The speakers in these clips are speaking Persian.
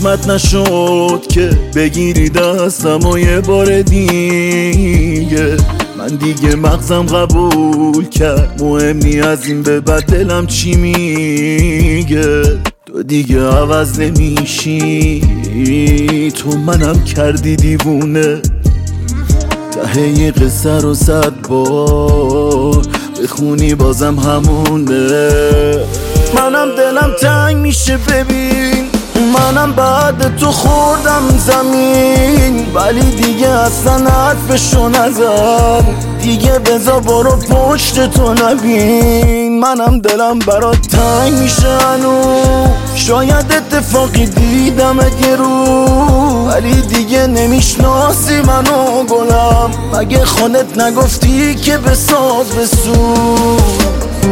قسمت نشد که بگیری دستم و یه بار دیگه. من دیگه مغزم قبول کرد مهم نی از این به بعد دلم چی میگه. تو دیگه عوض نمیشی، تو منم کردی دیوونه. ته یه قصه رو 100 بار بخونی بازم همونه. منم دلم تنگ میشه ببین، منم بعد تو خوردم زمین، ولی دیگه اصلا حرفشو نزن. دیگه بزا برو پشت تو نبین. منم دلم برات تنگ میشه هنوز، شاید اتفاقی دیدم یه رو، ولی دیگه نمیشناسی منو گلم. مگه خودت نگفتی که بساز بسوز؟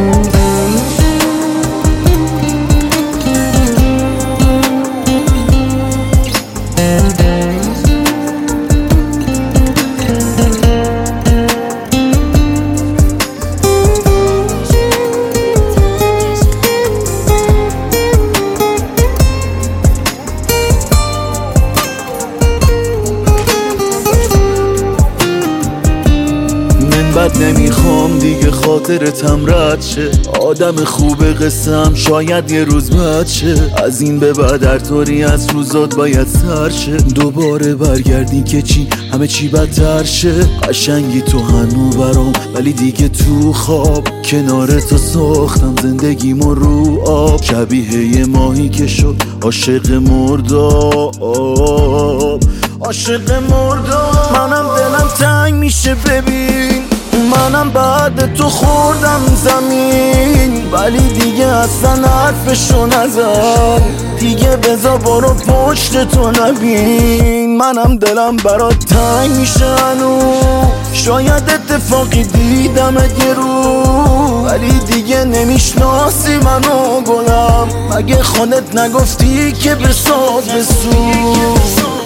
بد نمیخوام دیگه خاطرتم رد شه، آدم خوب قصم شاید یه روز بد شه. از این به بعد هر طوری از روزات باید سر شه، دوباره برگردی که چی همه چی بدتر شه. قشنگی تو هنو برام ولی دیگه تو خواب، کنار تو ساختم زندگیمو رو آب. شبیه یه ماهی که شد عاشق مرداب، عاشق مرداب. منم دلم تنگ میشه ببین، منم بعد تو خوردم زمین، ولی دیگه اصلا حرفشو نزن. دیگه بزا برو پشت تو نبین. منم دلم برات تنگ میشه هنوز، شاید اتفاقی دیدم یه رو، ولی دیگه نمیشناسی منو گلم. مگه خودت نگفتی که بساز بسوز؟